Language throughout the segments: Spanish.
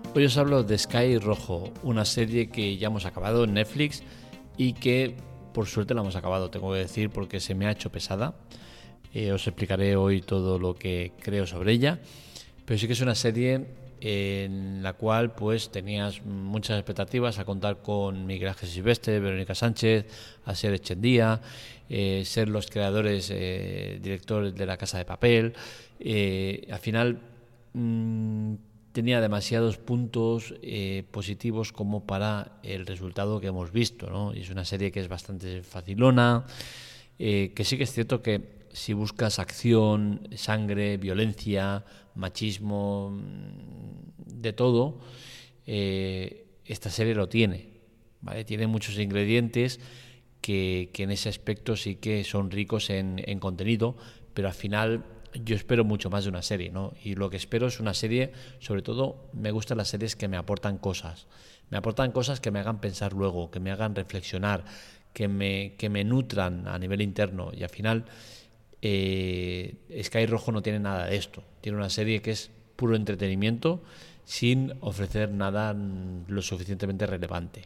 Hoy os hablo de Sky Rojo, una serie que ya hemos acabado en Netflix y que por suerte la hemos acabado, tengo que decir, porque se me ha hecho pesada. Os explicaré hoy todo lo que creo sobre ella, pero sí que es una serie en la cual pues tenías muchas expectativas a contar con Miguel Ángel Silvestre, Verónica Sánchez, Asier Echendía, ser los creadores, directores de La Casa de Papel. Al final tenía demasiados puntos positivos como para el resultado que hemos visto, ¿no? Y es una serie que es bastante facilona, que sí que es cierto que si buscas acción, sangre, violencia, machismo, de todo, esta serie lo tiene, ¿vale? Tiene muchos ingredientes que en ese aspecto sí que son ricos en contenido, pero al final yo espero mucho más de una serie, ¿no? Y lo que espero es una serie, sobre todo me gustan las series que me aportan cosas que me hagan pensar luego, que me hagan reflexionar, que me nutran a nivel interno. Y al final Sky Rojo no tiene nada de esto, tiene una serie que es puro entretenimiento sin ofrecer nada lo suficientemente relevante.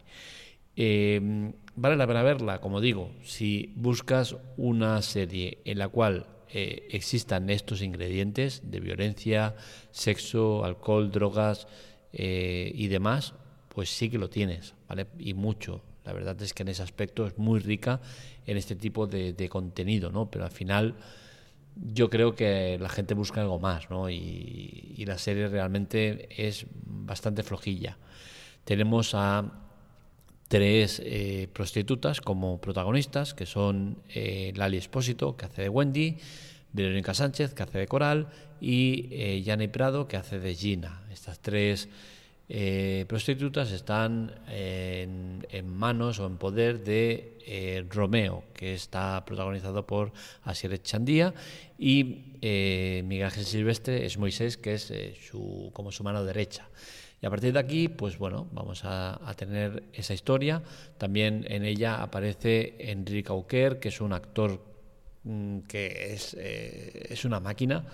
Vale la pena verla, como digo, si buscas una serie en la cual existan estos ingredientes de violencia, sexo, alcohol, drogas y demás, pues sí que lo tienes, ¿vale? Y mucho. La verdad es que en ese aspecto es muy rica en este tipo de contenido, ¿no? Pero al final yo creo que la gente busca algo más, ¿no? Y la serie realmente es bastante flojilla. Tenemos a tres prostitutas como protagonistas, que son Lali Espósito, que hace de Wendy, Verónica Sánchez, que hace de Coral, y Yanni Prado, que hace de Gina. Estas tres prostitutas están en manos o en poder de Romeo, que está protagonizado por Asier Echendía, y Miguel Ángel Silvestre es Moisés, que es como su mano derecha. Y a partir de aquí, pues bueno, vamos a tener esa historia. También en ella aparece Enrique Auquer, que es un actor que es una máquina.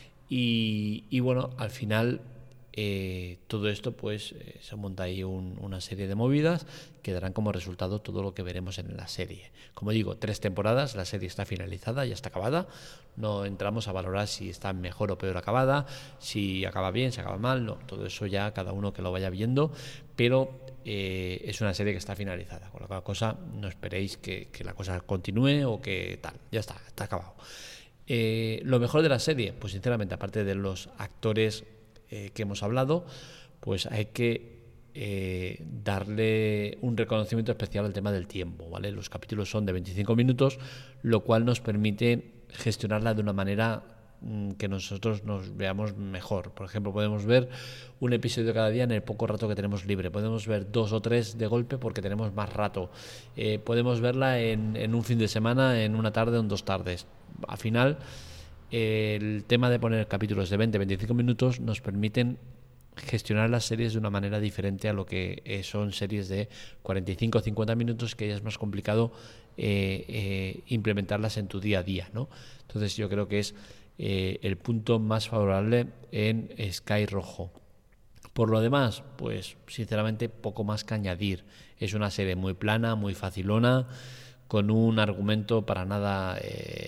Y bueno, al final todo esto pues se monta ahí una serie de movidas que darán como resultado todo lo que veremos en la serie. Como digo, 3 temporadas, la serie está finalizada, ya está acabada. No entramos a valorar si está mejor o peor acabada, si acaba bien, si acaba mal, no, todo eso ya cada uno que lo vaya viendo, pero es una serie que está finalizada, con la cosa no esperéis que la cosa continúe o que tal, ya está acabado. Lo mejor de la serie, pues sinceramente, aparte de los actores que hemos hablado, pues hay que darle un reconocimiento especial al tema del tiempo, ¿vale? Los capítulos son de 25 minutos, lo cual nos permite gestionarla de una manera que nosotros nos veamos mejor. Por ejemplo, podemos ver un episodio cada día en el poco rato que tenemos libre. Podemos ver 2 o 3 de golpe porque tenemos más rato. Podemos verla en un fin de semana, en una tarde o en 2 tardes. Al final, el tema de poner capítulos de 20-25 minutos nos permiten gestionar las series de una manera diferente a lo que son series de 45 o 50 minutos, que ya es más complicado implementarlas en tu día a día, ¿no? Entonces yo creo que es el punto más favorable en Sky Rojo. Por lo demás, pues sinceramente poco más que añadir. Es una serie muy plana, muy facilona, con un argumento para nada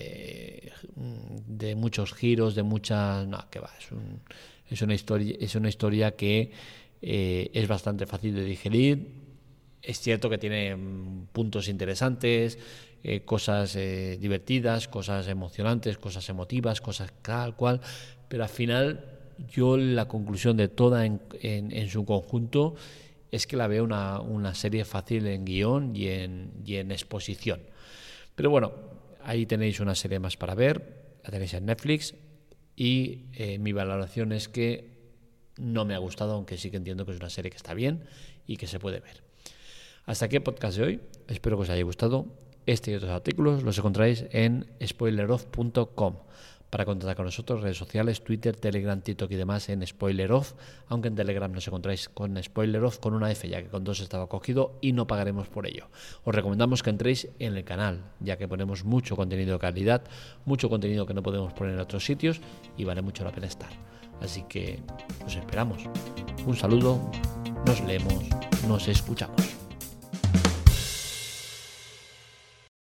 de muchos giros, de muchas... No, que va, es una historia que es bastante fácil de digerir. Es cierto que tiene puntos interesantes, cosas divertidas, cosas emocionantes, cosas emotivas, cosas tal cual, pero al final yo la conclusión de toda en su conjunto es que la veo una serie fácil en guión y en exposición. Pero bueno, ahí tenéis una serie más para ver, la tenéis en Netflix, y mi valoración es que no me ha gustado, aunque sí que entiendo que es una serie que está bien y que se puede ver. Hasta aquí el podcast de hoy, espero que os haya gustado. Este y otros artículos los encontráis en spoileroff.com. Para contactar con nosotros, redes sociales, Twitter, Telegram, TikTok y demás en Spoileroff, aunque en Telegram nos encontráis con Spoileroff con una F, ya que con 2 estaba cogido y no pagaremos por ello. Os recomendamos que entréis en el canal, ya que ponemos mucho contenido de calidad, mucho contenido que no podemos poner en otros sitios y vale mucho la pena estar. Así que os esperamos. Un saludo nos leemos, nos escuchamos.